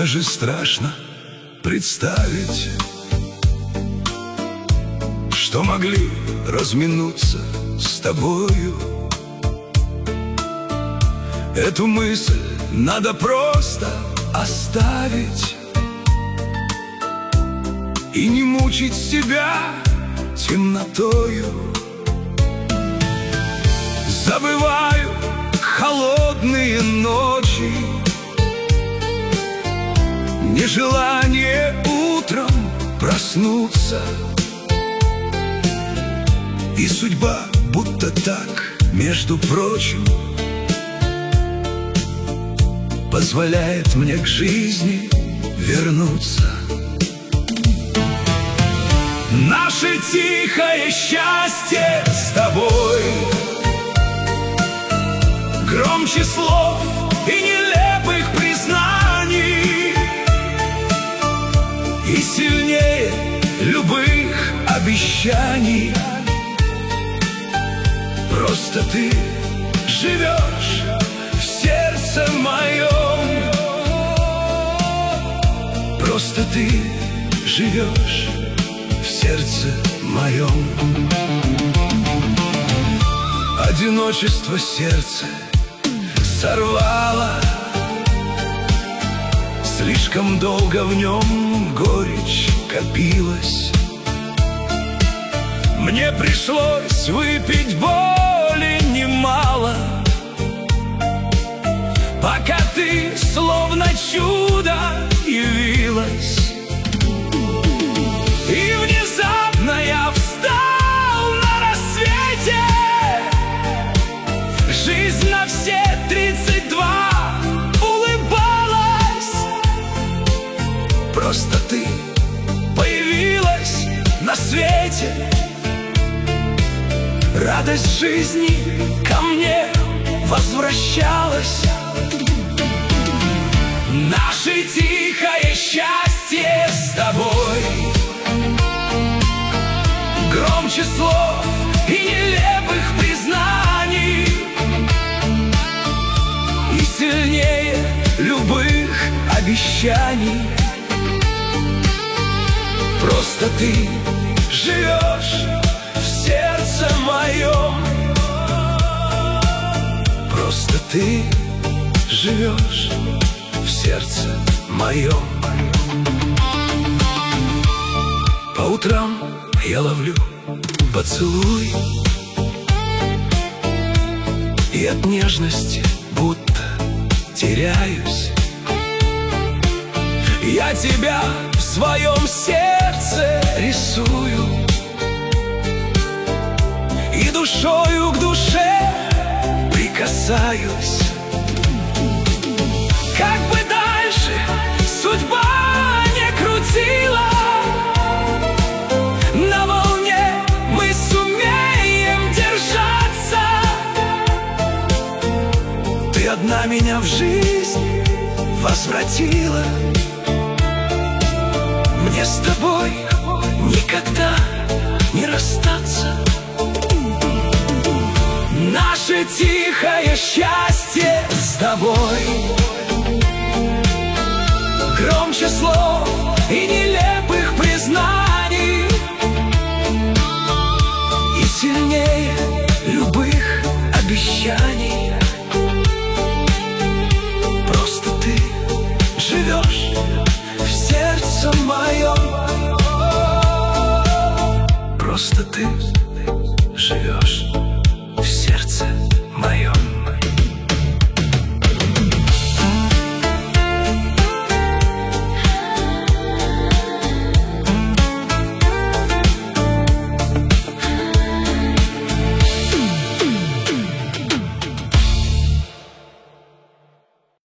даже страшно представить, что могли разминуться с тобою. Эту мысль надо просто оставить и не мучить себя темнотою. Забываю холодные ночи, нежелание утром проснуться. И судьба будто так, между прочим, позволяет мне к жизни вернуться. Наше тихое счастье с тобой громче слов и нелепых признаний, и сильнее любых обещаний. Просто ты живешь в сердце моем. Просто ты живешь в сердце моем. Одиночество сердце сорвало, слишком долго в нем горечь копилась. Мне пришлось выпить боли немало, пока ты словно чудо явилась. И внезапно я встал на рассвете. Жизнь на все 32 улыбалась. Просто ты появилась на свете. Радость жизни ко мне возвращалась. Наше тихое счастье с тобой громче слов и нелепых признаний, и сильнее любых обещаний. Просто ты живешь в сердце моем. Просто ты живешь в сердце моем. По утрам я ловлю поцелуй, и от нежности будто теряюсь. Я тебя в своем сердце рисую, и душою к душе прикасаюсь. Как бы дальше судьба не крутила, на волне мы сумеем держаться. Ты одна меня в жизнь возвратила. Мне с тобой никогда не расстаться. Наше тихое счастье с тобой громче слов и нелепых признаний, и сильнее любых обещаний. Просто ты живешь в сердце моем. Просто ты живешь